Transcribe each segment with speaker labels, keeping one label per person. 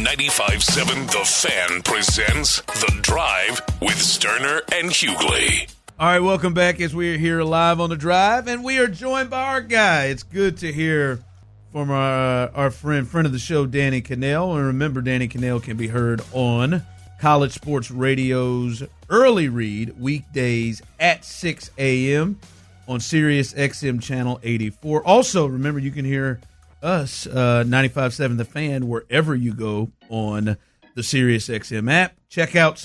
Speaker 1: 95.7 The Fan presents The Drive with Sterner and Hughley.
Speaker 2: All right, welcome back as we are here live on The Drive, and we are joined by our guy. It's good to hear from our friend of the show, Danny Kanell. And remember, Danny Kanell can be heard on College Sports Radio's Early Read weekdays at 6 a.m. on Sirius XM Channel 84. Also, remember, you can hear us, 95.7 The Fan, wherever you go on the Sirius XM app. Check out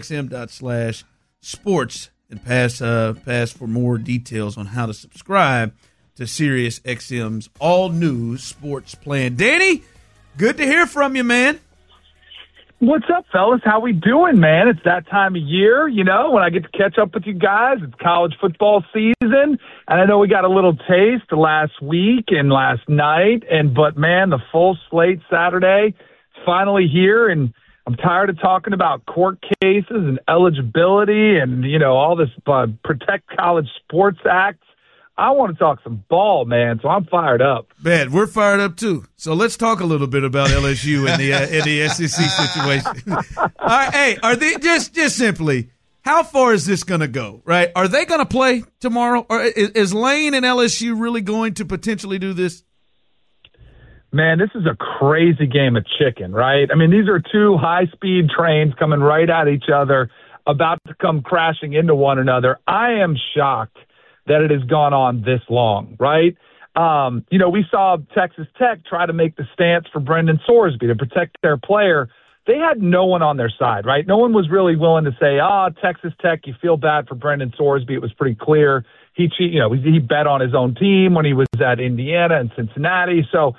Speaker 2: SiriusXM./sports and pass for more details on how to subscribe to Sirius XM's all-new sports plan. Danny, good to hear from you, man.
Speaker 3: What's up, fellas? How we doing, man? It's that time of year, you know, when I get to catch up with you guys. It's college football season, and I know we got a little taste last week and last night, but, man, the full slate Saturday is finally here, and I'm tired of talking about court cases and eligibility and, you know, all this Protect College Sports Act. I want to talk some ball, man, so I'm fired up.
Speaker 2: Man, we're fired up, too. So let's talk a little bit about LSU and the SEC situation. All right, hey, are they just simply, how far is this going to go, right? Are they going to play tomorrow? Or is Lane and LSU really going to potentially do this?
Speaker 3: Man, this is a crazy game of chicken, right? I mean, these are two high-speed trains coming right at each other, about to come crashing into one another. I am shocked that it has gone on this long, right? You know, we saw Texas Tech try to make the stance for Brendan Sorsby to protect their player. They had no one on their side, right? No one was really willing to say, Texas Tech, you feel bad for Brendan Sorsby. It was pretty clear. He bet on his own team when he was at Indiana and Cincinnati. So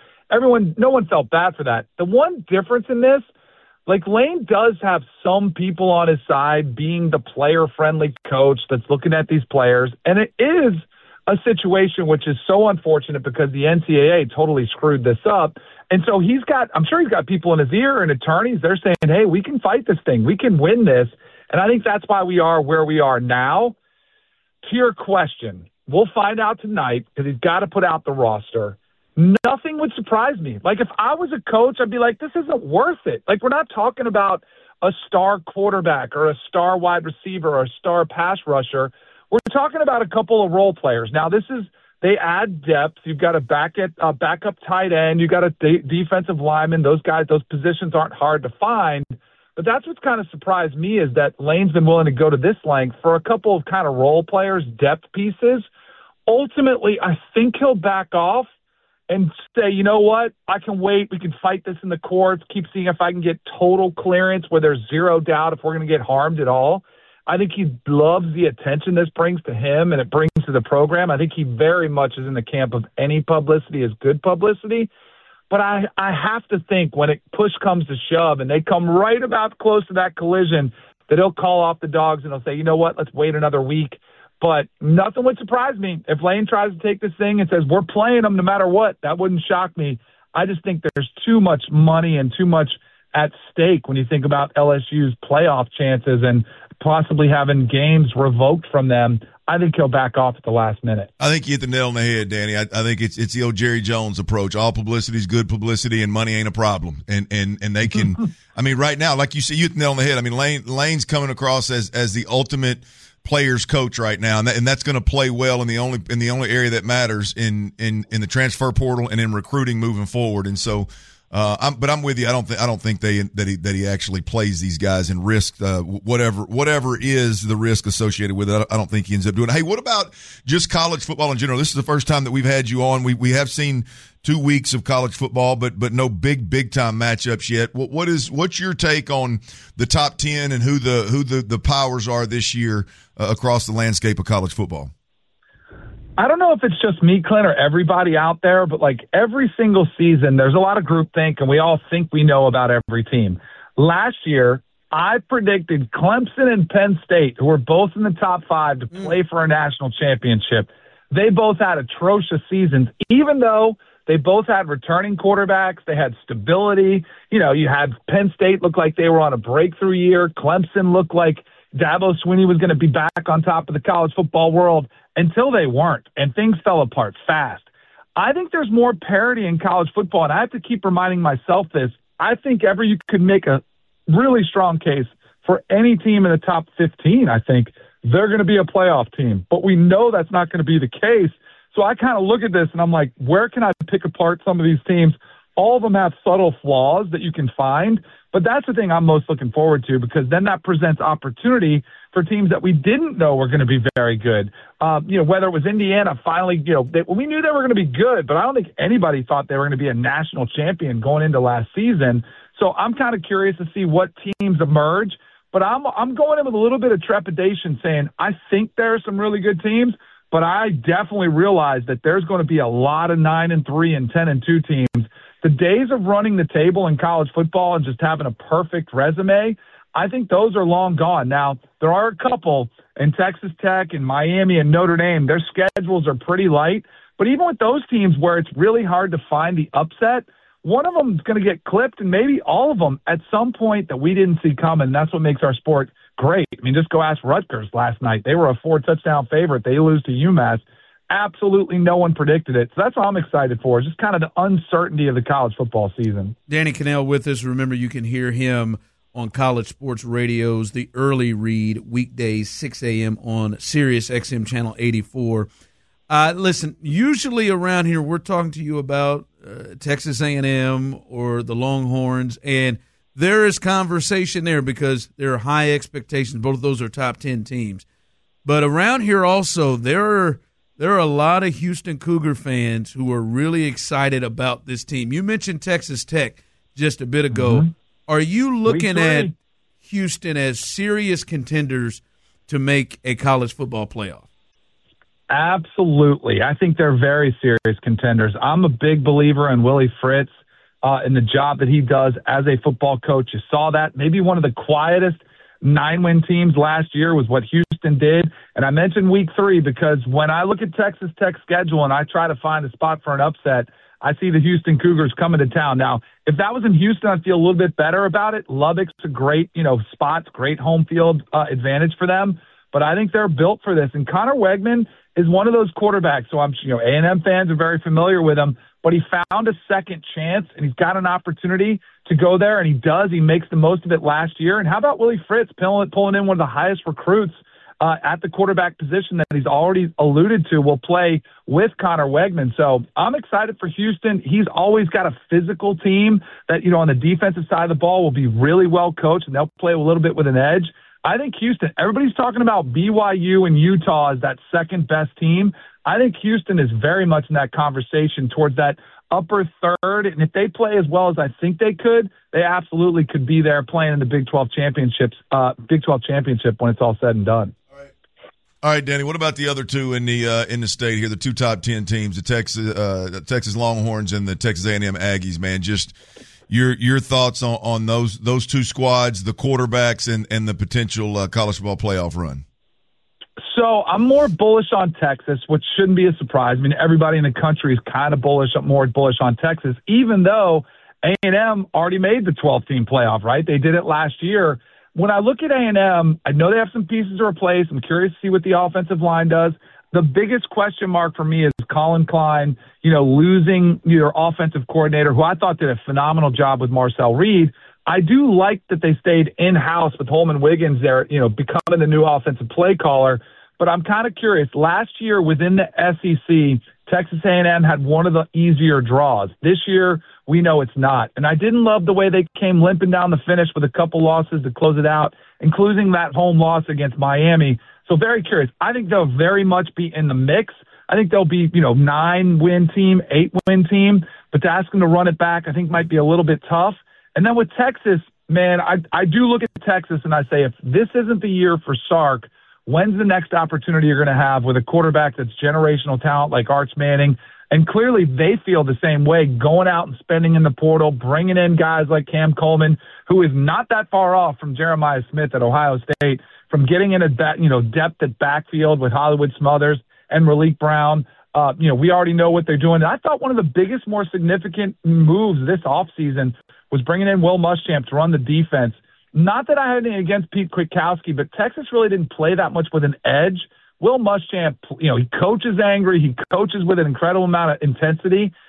Speaker 3: no one felt bad for that. The one difference in this, like, Lane does have some people on his side being the player-friendly coach that's looking at these players, and it is a situation which is so unfortunate because the NCAA totally screwed this up. And so I'm sure he's got people in his ear and attorneys. They're saying, hey, we can fight this thing. We can win this. And I think that's why we are where we are now. To your question, we'll find out tonight because he's got to put out the roster. Nothing would surprise me. Like, if I was a coach, I'd be like, this isn't worth it. Like, we're not talking about a star quarterback or a star wide receiver or a star pass rusher. We're talking about a couple of role players. Now, they add depth. You've got a backup tight end. You've got a defensive lineman. Those positions aren't hard to find. But that's what's kind of surprised me is that Lane's been willing to go to this length for a couple of kind of role players, depth pieces. Ultimately, I think he'll back off and say, you know what, I can wait. We can fight this in the courts, keep seeing if I can get total clearance where there's zero doubt if we're going to get harmed at all. I think he loves the attention this brings to him and it brings to the program. I think he very much is in the camp of any publicity is good publicity. But I have to think when push comes to shove and they come right about close to that collision that he'll call off the dogs and he'll say, you know what, let's wait another week. But nothing would surprise me if Lane tries to take this thing and says, we're playing them no matter what. That wouldn't shock me. I just think there's too much money and too much at stake when you think about LSU's playoff chances and possibly having games revoked from them. I think he'll back off at the last minute.
Speaker 4: I think you hit the nail on the head, Danny. I think it's the old Jerry Jones approach. All publicity is good publicity, and money ain't a problem. And they can. I mean, right now, like you said, you hit the nail on the head. I mean, Lane's coming across as the ultimate players coach right now, and that's going to play well in the only area that matters in the transfer portal and in recruiting moving forward. And so. I'm with you. I don't think that he actually plays these guys and risk whatever is the risk associated with it. I don't think he ends up doing it. Hey, what about just college football in general? This is the first time that we've had you on. We have seen 2 weeks of college football, but no big time matchups yet. What's your take on the top 10 and who the powers are this year across the landscape of college football?
Speaker 3: I don't know if it's just me, Clint, or everybody out there, but like every single season, there's a lot of groupthink, and we all think we know about every team. Last year, I predicted Clemson and Penn State, who were both in the top 5, to play for a national championship. They both had atrocious seasons, even though they both had returning quarterbacks. They had stability. You know, you had Penn State look like they were on a breakthrough year. Clemson looked like Dabo Swinney was going to be back on top of the college football world until they weren't, and things fell apart fast. I think there's more parity in college football, and I have to keep reminding myself this I think you could make a really strong case for any team in the top 15. I think they're going to be a playoff team, but we know that's not going to be the case. So I kind of look at this and I'm like, where can I pick apart some of these teams? All of them have subtle flaws that you can find, but that's the thing I'm most looking forward to, because then that presents opportunity for teams that we didn't know were going to be very good. Whether it was Indiana finally, we knew they were going to be good, but I don't think anybody thought they were going to be a national champion going into last season. So I'm kind of curious to see what teams emerge, but I'm going in with a little bit of trepidation, saying I think there are some really good teams, but I definitely realize that there's going to be a lot of 9-3 and 10-2 teams. The days of running the table in college football and just having a perfect resume, I think those are long gone. Now, there are a couple in Texas Tech and Miami and Notre Dame. Their schedules are pretty light. But even with those teams where it's really hard to find the upset, one of them is going to get clipped, and maybe all of them at some point that we didn't see coming. That's what makes our sport great. I mean, just go ask Rutgers last night. They were a 4-touchdown favorite. They lose to UMass. Absolutely no one predicted it. So that's what I'm excited for, just kind of the uncertainty of the college football season.
Speaker 2: Danny Kanell with us. Remember, you can hear him on College Sports Radio's The Early Read, weekdays 6 a.m. on Sirius XM Channel 84. Listen, usually around here we're talking to you about Texas A&M or the Longhorns, and there is conversation there because there are high expectations. Both of those are top 10 teams. But around here also there are a lot of Houston Cougar fans who are really excited about this team. You mentioned Texas Tech just a bit ago. Mm-hmm. Are you looking at Houston as serious contenders to make a college football playoff?
Speaker 3: Absolutely. I think they're very serious contenders. I'm a big believer in Willie Fritz, in the job that he does as a football coach. You saw that. Maybe one of the quietest 9-win teams last year was what Houston did. And I mentioned week 3 because when I look at Texas Tech's schedule and I try to find a spot for an upset, I see the Houston Cougars coming to town. Now, if that was in Houston, I'd feel a little bit better about it. Lubbock's a great, spot, great home field advantage for them. But I think they're built for this. And Connor Wegman is one of those quarterbacks. So A&M fans are very familiar with him, but he found a second chance and he's got an opportunity to go there, and he does. He makes the most of it last year. And how about Willie Fritz pulling in one of the highest recruits at the quarterback position that he's already alluded to will play with Connor Wegman. So I'm excited for Houston. He's always got a physical team that, on the defensive side of the ball will be really well coached, and they'll play a little bit with an edge. I think Houston, everybody's talking about BYU and Utah as that second best team. I think Houston is very much in that conversation towards that upper third. And if they play as well as I think they could, they absolutely could be there playing in the Big 12 championship when it's all said and done.
Speaker 4: All right, Danny. What about the other two in the state here? The two top 10 teams, the Texas Longhorns and the Texas A&M Aggies. Man, just your thoughts on those two squads, the quarterbacks, and the potential college football playoff run.
Speaker 3: So I'm more bullish on Texas, which shouldn't be a surprise. I mean, everybody in the country is kind of more bullish on Texas, even though A&M already made the 12-team playoff. Right? They did it last year. When I look at A&M, I know they have some pieces to replace. I'm curious to see what the offensive line does. The biggest question mark for me is Colin Klein, losing your offensive coordinator, who I thought did a phenomenal job with Marcel Reed. I do like that they stayed in-house with Holman Wiggins there, becoming the new offensive play caller. But I'm kind of curious. Last year within the SEC, Texas A&M had one of the easier draws. This year, we know it's not. And I didn't love the way they came limping down the finish with a couple losses to close it out, including that home loss against Miami. So very curious. I think they'll very much be in the mix. I think they'll be, 9-win team, 8-win team. But to ask them to run it back, I think might be a little bit tough. And then with Texas, man, I do look at Texas and I say, if this isn't the year for Sark, when's the next opportunity you're going to have with a quarterback that's generational talent like Arch Manning? And clearly they feel the same way, going out and spending in the portal, bringing in guys like Cam Coleman, who is not that far off from Jeremiah Smith at Ohio State, from getting in depth at backfield with Hollywood Smothers and Malik Brown. We already know what they're doing. And I thought one of the biggest, more significant moves this offseason was bringing in Will Muschamp to run the defense. Not that I had anything against Pete Kwiatkowski, but Texas really didn't play that much with an edge. Will Muschamp, he coaches angry. He coaches with an incredible amount of intensity.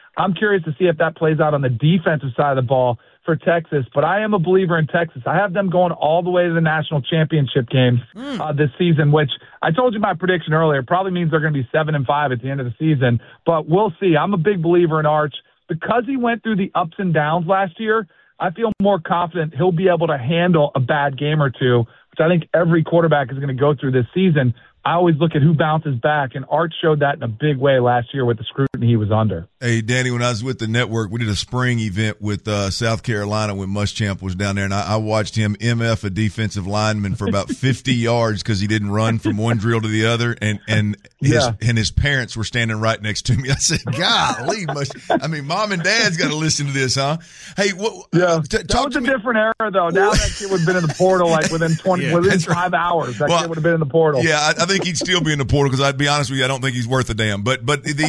Speaker 3: I'm curious to see if that plays out on the defensive side of the ball for Texas, but I am a believer in Texas. I have them going all the way to the national championship game this season, which I told you my prediction earlier probably means they're going to be 7-5 at the end of the season, but we'll see. I'm a big believer in Arch. Because he went through the ups and downs last year, I feel more confident he'll be able to handle a bad game or two, which I think every quarterback is going to go through this season. I always look at who bounces back, and Arch showed that in a big way last year with the scrutiny he was under.
Speaker 4: Hey, Danny, when I was with the network, we did a spring event with South Carolina when Muschamp was down there, and I watched him MF a defensive lineman for about 50 yards because he didn't run from one drill to the other, and his parents were standing right next to me. I said, golly, Mom and Dad's got to listen to this, huh? Hey,
Speaker 3: that was a different era, though. Now that kid would have been in the portal like within 5 hours. That kid would have been in the portal.
Speaker 4: Yeah, I think he'd still be in the portal because I'd be honest with you, I don't think he's worth a damn. But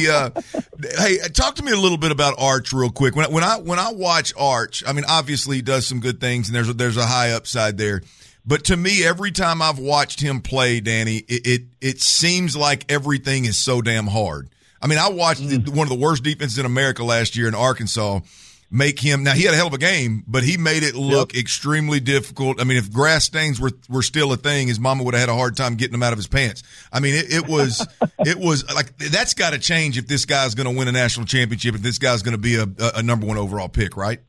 Speaker 4: hey, talk to me a little bit about Arch real quick. When I watch Arch, I mean, obviously he does some good things and there's a high upside there. But to me, every time I've watched him play, Danny, it seems like everything is so damn hard. I mean, I watched one of the worst defenses in America last year in Arkansas make him – now, he had a hell of a game, but he made it look extremely difficult. I mean, if grass stains were still a thing, his mama would have had a hard time getting them out of his pants. I mean, it was like that's got to change if this guy's going to win a national championship, if this guy's going to be a number one overall pick, right?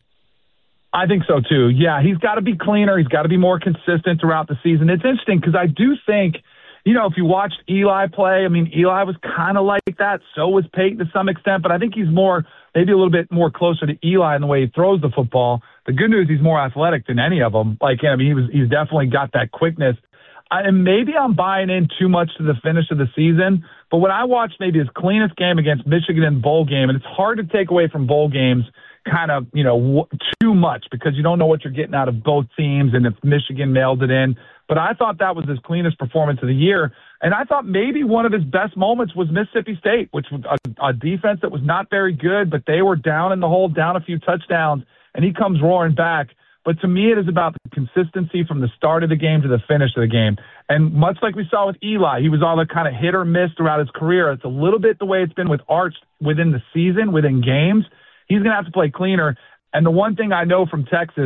Speaker 3: I think so, too. Yeah, he's got to be cleaner. He's got to be more consistent throughout the season. It's interesting because I do think – if you watched Eli play, I mean, Eli was kind of like that. So was Peyton to some extent, but I think he's maybe a little bit more closer to Eli in the way he throws the football. The good news, he's more athletic than any of them. He's definitely got that quickness. And maybe I'm buying in too much to the finish of the season, but when I watched maybe his cleanest game against Michigan in bowl game, and it's hard to take away from bowl games kind of, too much because you don't know what you're getting out of both teams and if Michigan nailed it in. But I thought that was his cleanest performance of the year. And I thought maybe one of his best moments was Mississippi State, which was a defense that was not very good, but they were down in the hole, down a few touchdowns, and he comes roaring back. But to me, it is about the consistency from the start of the game to the finish of the game. And much like we saw with Eli, he was all the kind of hit or miss throughout his career. It's a little bit the way it's been with Arch within the season, within games. He's going to have to play cleaner. And the one thing I know from Texas,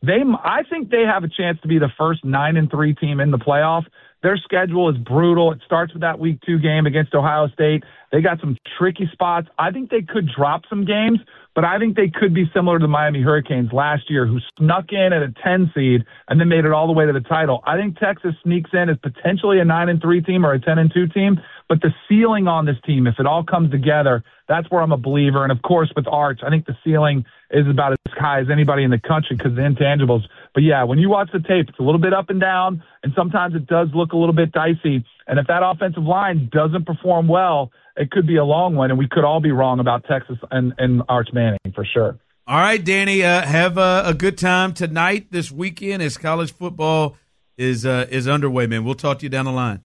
Speaker 3: I think they have a chance to be the first 9-3 team in the playoff. Their schedule is brutal. It starts with that week 2 game against Ohio State. They got some tricky spots. I think they could drop some games, but I think they could be similar to the Miami Hurricanes last year, who snuck in at a 10 seed and then made it all the way to the title. I think Texas sneaks in as potentially a 9-3 team or a 10-2 team, but the ceiling on this team, if it all comes together, that's where I'm a believer. And of course, with Arch, I think the ceiling is about as high as anybody in the country because of the intangibles. But yeah, when you watch the tape, it's a little bit up and down, and sometimes it does look a little bit dicey. And if that offensive line doesn't perform well, it could be a long one, and we could all be wrong about Texas and Arch Manning for sure.
Speaker 2: All right, Danny, have a good time tonight, this weekend, as college football is underway, man. We'll talk to you down the line.